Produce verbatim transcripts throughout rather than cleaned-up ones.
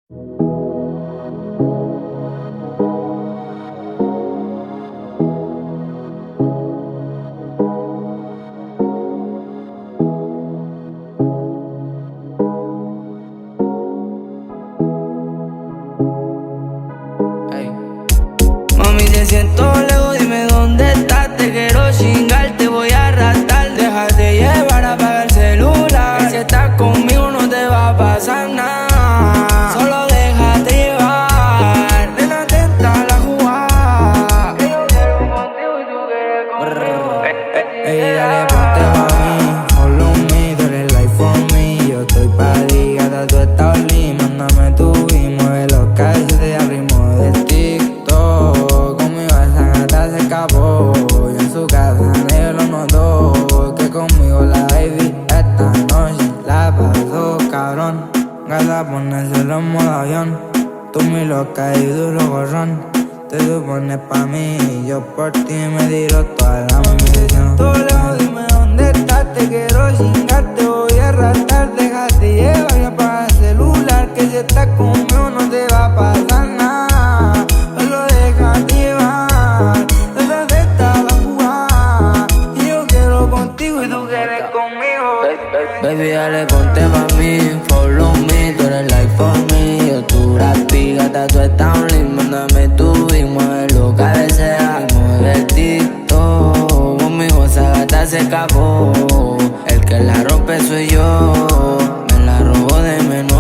Mami, te siento lejos, dime dónde estás. Te quiero chingar, te voy a arrastrar. Déjate llevar, apaga el celular, que si estás conmigo no te va a pasar nada. Solo déjate llevar, nena, atenta la jugada. Que yo quiero contigo y tú quieres conmigo. Ey, dale, ponte pa' mí, follow me, tú eres life for me. Yo estoy pa' ti, gata, tú estás lit. Mándame tu y mueve los calles de ritmo de TikTok. Conmigo esa gata se escapó, y en su casa nadie lo notó. Que conmigo la baby esta noche la pasó cabrón. Gata, ponérselo en modo avión, tú mi loca y duro gorrón. Te supones pa' mí y yo por ti me tiro toda la munición. Tú lejos, dime dónde estás, te quiero chingar, te voy a arrastrar. Déjate llevar y apaga el celular, que si estás conmigo no te va a pasar nada. Solo déjate llevar, detrás está la jugada. Y yo quiero contigo y tú quieres conmigo. Baby, dale, ponte pa' mí, follow me, tú eres life for me. Yo tu rapi, gata, tú estás un link. Mándame tu y mueve lo que desea. Mueve el TikTok, conmigo esa gata se escapó. El que la rompe soy yo, me la robo de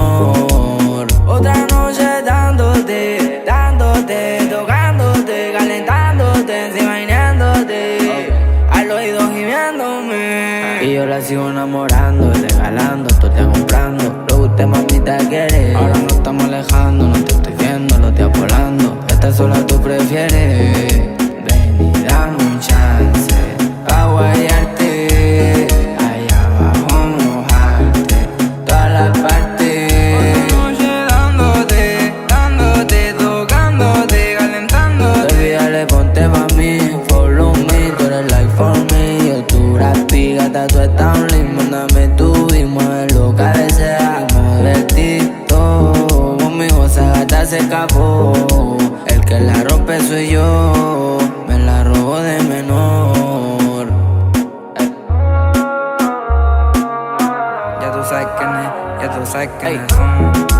menor. Otra noche dándote, dándote, tocándote, calentándote, encima bañándote, al oído gimiéndome. Y yo la sigo enamorando, regalando, tú te comprando. Lo que usted mamita quiere. Ahora nos estamos alejando, no te estoy viendo, lo estoy volando. Esta sola tú prefieres. Ven y dame un chance pa' guayarte, allá abajo mojarte todas las partes. Otra noche dándote, dándote, tocándote, calentándote. Baby, dale, ponte pa' mí, follow me, tú eres life for me. Yo tu rapi, gata, tú estás un link. Mándame tu y mueve lo que desea. Mueve el TikTok, conmigo esa gata se escapó. El que la rompe soy yo, me la robo de menor. Ya tú sabes quién es, ya tú sabes quién es.